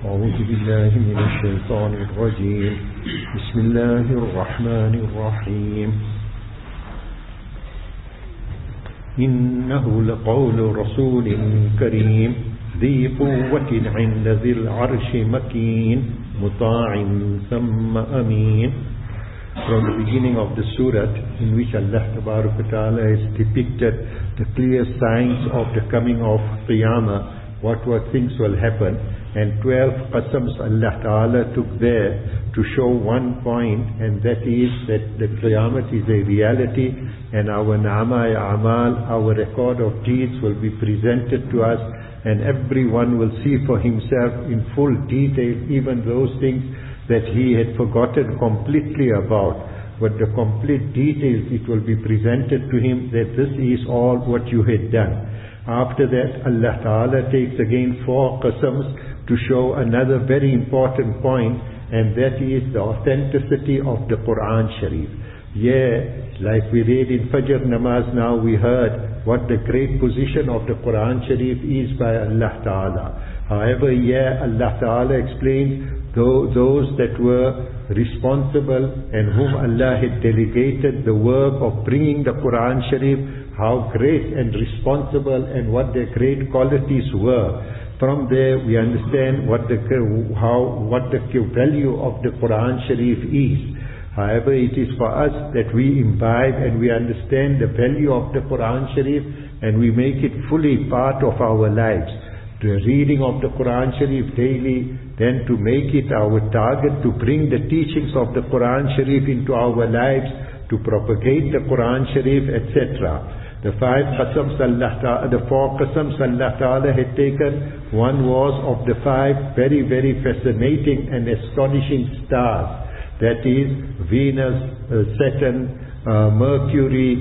أعوذ بالله من الشيطان الرجيم بسم الله الرحمن الرحيم إنه لقول رسول كريم ذي قوة عند ذي العرش مكين مطاع ثم أمين. From the beginning of the surah, in which Allah Ta'ala has depicted the clear signs of the coming of Qiyamah, what things will happen, and 12 qasams Allah Ta'ala took there to show one point, and that is that the Qiyamah is a reality, and our Na'ama A'mal, our record of deeds will be presented to us, and everyone will see for himself in full detail even those things that he had forgotten completely about. But the complete details, it will be presented to him that this is all what you had done. After that, Allah Ta'ala takes again 4 qasams to show another very important point, and that is the authenticity of the Quran Sharif. Yeah, like we read in Fajr Namaz now, we heard what the great position of the Quran Sharif is by Allah Ta'ala. However, yeah, Allah Ta'ala explains those that were responsible and whom Allah had delegated the work of bringing the Quran Sharif, how great and responsible and what their great qualities were. From there we understand what the value of the Quran Sharif is. However, it is for us that we imbibe and we understand the value of the Quran Sharif and we make it fully part of our lives. The reading of the Quran Sharif daily, then to make it our target to bring the teachings of the Quran Sharif into our lives, to propagate the Quran Sharif, etc. The 4 qasams Allah Ta'ala had taken, one was of the 5 very, very fascinating and astonishing stars. That is Venus, Saturn, Mercury,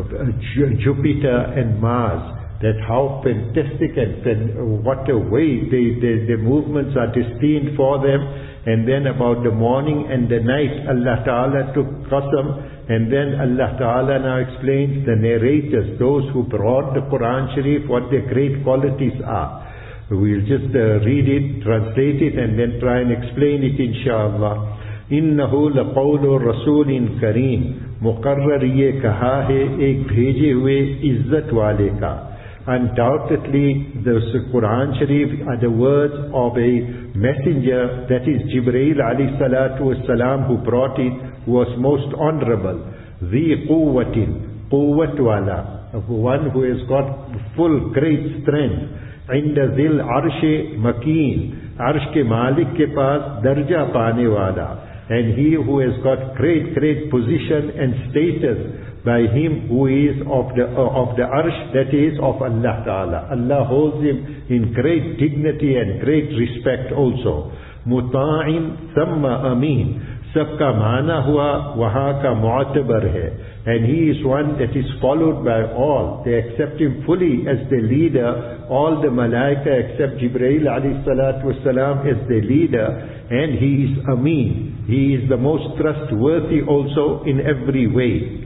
Jupiter and Mars. That how fantastic and what a way the movements are destined for them. And then about the morning and the night, Allah Ta'ala took qasam, and then Allah Ta'ala now explains the narrators, those who brought the Quran Sharif, what their great qualities are. We'll just read it, translate it, and then try and explain it inshallah. इन्नहु लक़ौलु रसूलिन करीम, मुक़र्रर ये कहा है एक भेजे हुए इज्जत वाले का. Undoubtedly, the Quran Sharif are the words of a messenger, that is Jibreel alayhi salatu wassalam, who brought it, who was most honorable. ذي قوة, قوة wala, one who has got full great strength. عند ذي العرش مكين, arsh ke malik ke paas darja paane wala. And he who has got great position and status by him who is of the arsh, that is of Allah Ta'ala. Allah holds him in great dignity and great respect also. Muta'in thamma ameen. Sabka maana hua waha ka mu'tabar hai. And he is one that is followed by all. They accept him fully as the leader. All the malaika accept Jibreel alayhi salatu wasalam as the leader. And he is ameen. He is the most trustworthy also in every way.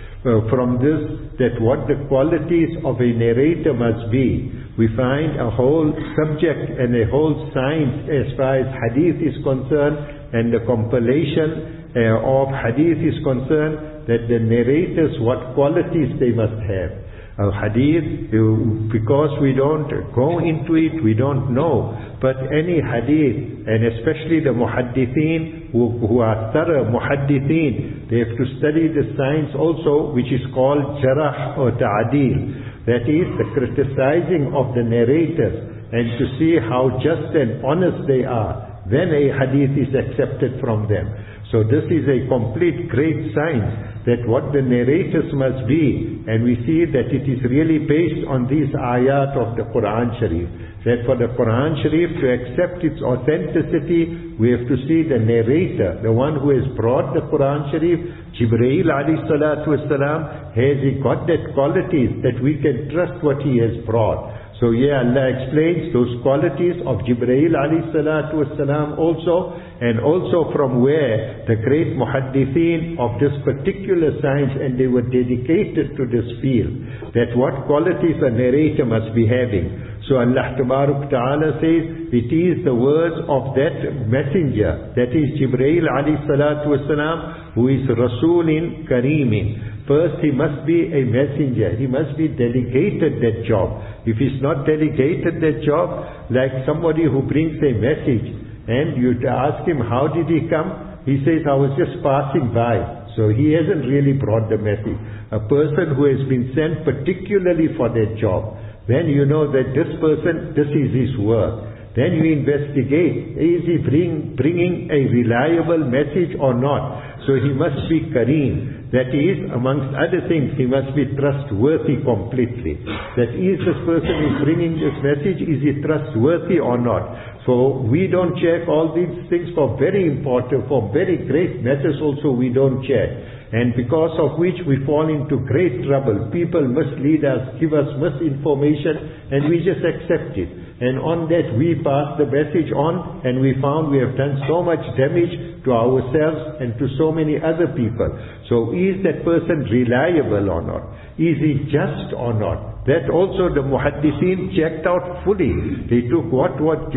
From this, that what the qualities of a narrator must be, we find a whole subject and a whole science as far as hadith is concerned, and the compilation of hadith is concerned, that the narrators, what qualities they must have. Hadith, because we don't go into it, we don't know. But any hadith, and especially the muhaddithin, who are thorough muhaddithin, they have to study the science also, which is called jarah or ta'adil. That is the criticizing of the narrators, and to see how just and honest they are. Then a hadith is accepted from them. So this is a complete great science, that what the narrators must be, and we see that it is really based on these ayat of the Quran Sharif. That for the Quran Sharif to accept its authenticity, we have to see the narrator, the one who has brought the Quran Sharif, Jibreel alayhi salatu wasalam, has he got that qualities that we can trust what he has brought. So here Allah explains those qualities of Jibreel alayhi salatu wassalam also, and also from where the great muhaddithin of this particular science, and they were dedicated to this field, that what qualities a narrator must be having. So Allah Tabarak Ta'ala says, it is the words of that messenger, that is Jibreel alayhi salatu wassalam, who is Rasulin Kareemin. First, he must be a messenger. He must be delegated that job. If he's not delegated that job, like somebody who brings a message, and you ask him, how did he come? He says, I was just passing by. So he hasn't really brought the message. A person who has been sent particularly for that job, then you know that this person, this is his work. Then you investigate, is he bringing a reliable message or not? So he must be Kareem. That is, amongst other things, he must be trustworthy completely. That is, this person who is bringing this message, is he trustworthy or not? So we don't check all these things for very important, for very great matters also we don't check. And because of which we fall into great trouble. People mislead us, give us misinformation, and we just accept it. And on that we pass the message on, and we found we have done so much damage to ourselves and to so many other people. So is that person reliable or not? Is he just or not? That also the muhaddithin checked out fully. They undertook what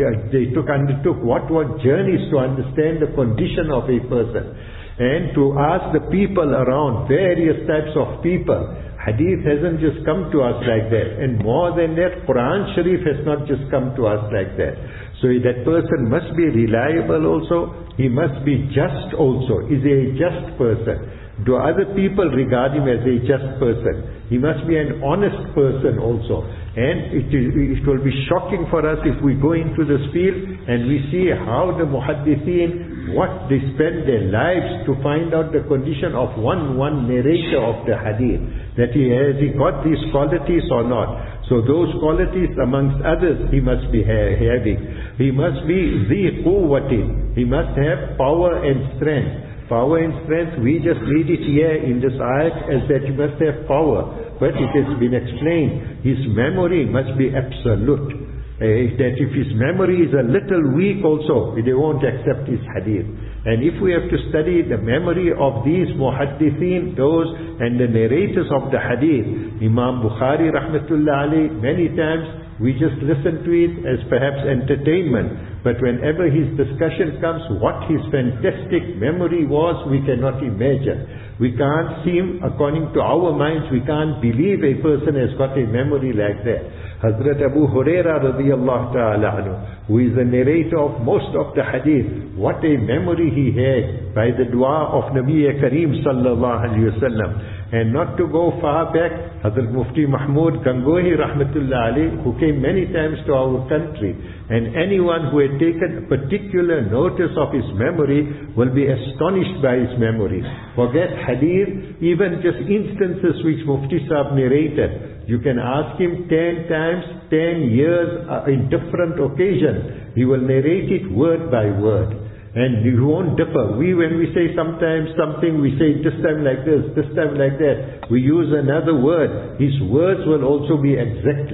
journeys to understand the condition of a person, and to ask the people around, various types of people. Hadith hasn't just come to us like that. And more than that, Quran Sharif has not just come to us like that. So that person must be reliable also. He must be just also. Is he a just person? Do other people regard him as a just person? He must be an honest person also. And it will be shocking for us if we go into this field and we see how the muhaddithin, what they spend their lives to find out the condition of one narrator of the hadith. That has he got these qualities or not? So those qualities amongst others he must be having. He must be zi quwwatin. He must have power and strength. Power and strength, we just read it here in this ayat as that he must have power. But it has been explained, his memory must be absolute. That if his memory is a little weak also, they won't accept his hadith. And if we have to study the memory of these muhaddithin, those and the narrators of the hadith, Imam Bukhari rahmatullah alayhi, many times we just listen to it as perhaps entertainment. But whenever his discussion comes, what his fantastic memory was, we cannot imagine. We can't seem, according to our minds, we can't believe a person has got a memory like that. Hazrat Abu Huraira radiyallahu ta'ala anhu, who is the narrator of most of the hadith, what a memory he had by the dua of Nabi Kareem sallallahu alayhi wa sallam. And not to go far back, Hazrat Mufti Mahmud Gangohi rahmatullah alayhi, who came many times to our country, and anyone who had taken a particular notice of his memory will be astonished by his memory. Forget hadith, even just instances which Mufti Sahib narrated. You can ask him 10 times, 10 years in different occasions. He will narrate it word by word. And you won't differ. When we say sometimes something, we say this time like this time like that. We use another word. His words will also be exact.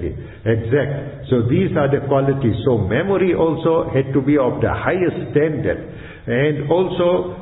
So these are the qualities. So memory also had to be of the highest standard. And also,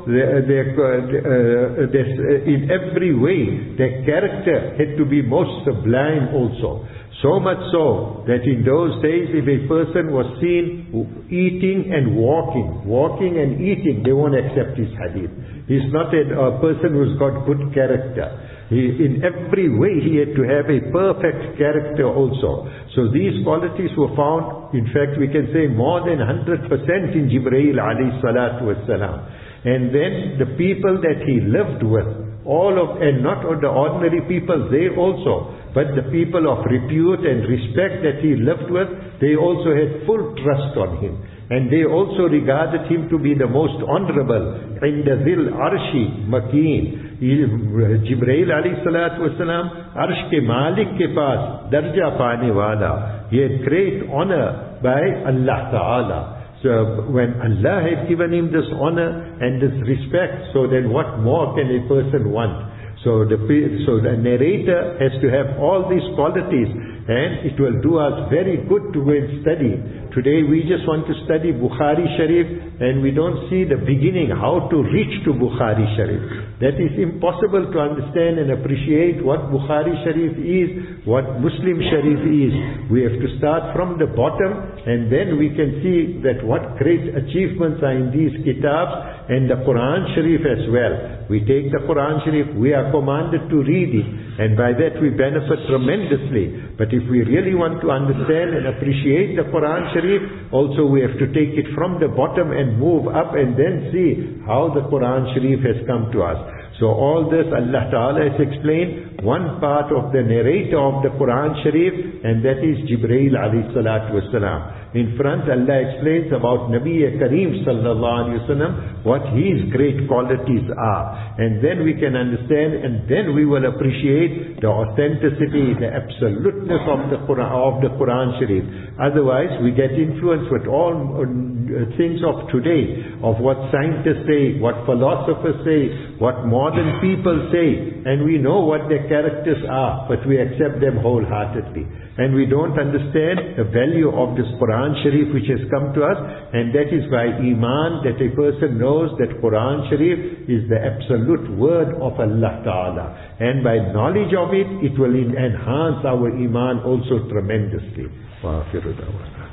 in every way, their character had to be most sublime also. So much so that in those days, if a person was seen eating and walking and eating, they won't accept his hadith. He's not a person who's got good character. In every way, he had to have a perfect character also. So these qualities were found, in fact, we can say more than 100% in Jibreel alayhi salatu wassalam. And then the people that he lived with, and not the ordinary people, they also, but the people of repute and respect that he lived with, they also had full trust on him. And they also regarded him to be the most honorable. عند ذي العرش مكين. Jibreel alayhi salatu wasalam, arsh ke malik ke paas darja paane wala. He had great honor by Allah Ta'ala. So when Allah had given him this honor and this respect, so then what more can a person want? So the narrator has to have all these qualities. and it will do us very good to go and study. Today we just want to study Bukhari Sharif and we don't see the beginning, how to reach to Bukhari Sharif. That is impossible to understand and appreciate what Bukhari Sharif is, what Muslim Sharif is. We have to start from the bottom and then we can see that what great achievements are in these kitabs and the Quran Sharif as well. We take the Quran Sharif, we are commanded to read it, and by that we benefit tremendously. But if we really want to understand and appreciate the Quran Sharif, also we have to take it from the bottom and move up and then see how the Quran Sharif has come to us. So all this Allah Ta'ala has explained one part of the narrator of the Quran Sharif, and that is Jibreel alayhi salatu wasalam. In front Allah explains about Nabi Kareem sallallahu alayhi wasallam, what his great qualities are. And then we can understand and then we will appreciate the authenticity, the absoluteness of the Quran Sharif. Otherwise we get influenced with all things of today, of what scientists say, what philosophers say, what modern people say, and we know what their characters are, but we accept them wholeheartedly. And we don't understand the value of this Quran Sharif which has come to us, and that is by Iman that a person knows that Quran Sharif is the absolute word of Allah Ta'ala. And by knowledge of it, it will enhance our Iman also tremendously. Wa akhiru da'wana.